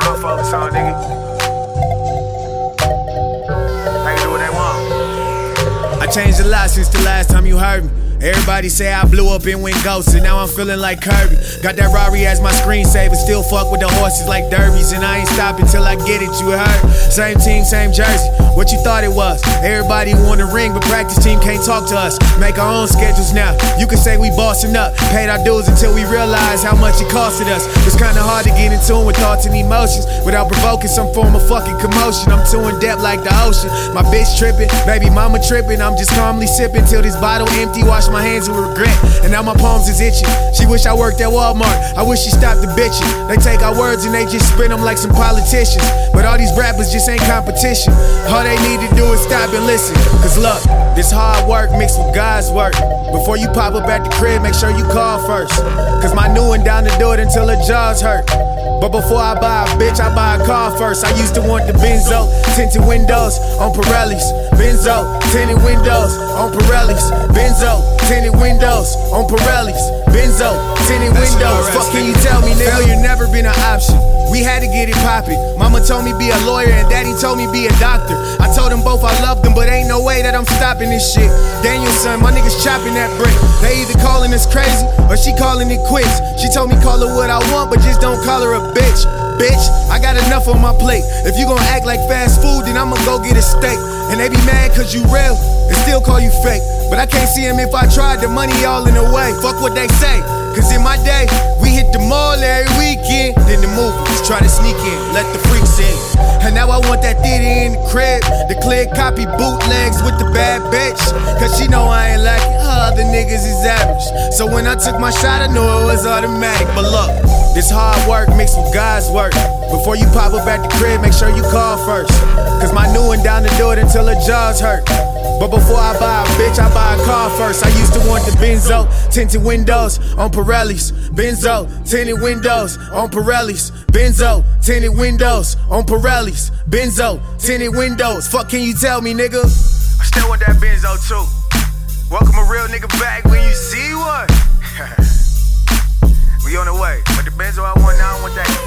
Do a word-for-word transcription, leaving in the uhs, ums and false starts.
I'll focus on, nigga. They can do what they want. I changed a lot since the last time you heard me. Everybody say I blew up and went ghost, and now I'm feeling like Kirby. Got that Rari as my screensaver, still fuck with the horses like derbies, and I ain't stopping till I get it, you heard? Same team, same jersey, what you thought it was? Everybody want a ring, but practice team can't talk to us. Make our own schedules now, you can say we bossing up. Paid our dues until we realize how much it costed us. It's kinda hard to get in tune with thoughts and emotions without provoking some form of fucking commotion. I'm too in depth like the ocean. My bitch tripping, baby mama tripping. I'm just calmly sipping till this bottle empty. Wash my hands with regret, and now my palms is itching. She wish I worked at Walmart, I wish she stopped the bitching. They take our words and they just spin them like some politicians. But all these rappers just ain't competition. All they need to do is stop and listen. Cause look, this hard work mixed with God's work. Before you pop up at the crib, make sure you call first. Cause my new one down to do it until her jaws hurt. But before I buy a bitch, I buy a car first. I used to want the Benzo, tinted windows on Pirellis. Benzo, tinted windows on Pirellis. Benzo, tinted windows on Pirellis. Benzo, tinted windows. Fuck can you tell me, nigga? Failure never been an option. We had to get it poppin'. Mama told me be a lawyer and daddy told me be a doctor. I told them both I loved them, but ain't no way that I'm stopping this shit. Daniel son, my niggas chopping that brick. They either calling us crazy or she calling it quits. She told me call her what I want, but just don't call her a bitch. Bitch, I got enough on my plate. If you gon' act like fast food, then I'ma go get a steak. And they be mad cause you real and still call you fake. But I can't see him if I tried, the money all in the way. Fuck what they say, cause in my day, we hit the mall every weekend. Then the movies, try to sneak in, let the freaks in. And now I want that theater in the crib, the clear copy bootlegs with the bad bitch. Cause she know I ain't like it, other niggas is average. So when I took my shot, I knew it was automatic. But look, this hard work mixed with God's work. Before you pop up at the crib, make sure you call first. Cause my new one down to do it until her jaws hurt. But before I buy a bitch, I buy a car first. I used to want the Benzo, tinted windows on Pirellis. Benzo, tinted windows on Pirellis. Benzo, tinted windows on Pirellis. Benzo, tinted windows. Fuck can you tell me, nigga? I still want that Benzo too. Welcome a real nigga back when you see one. We on the way, but the Benzo I want now, I want that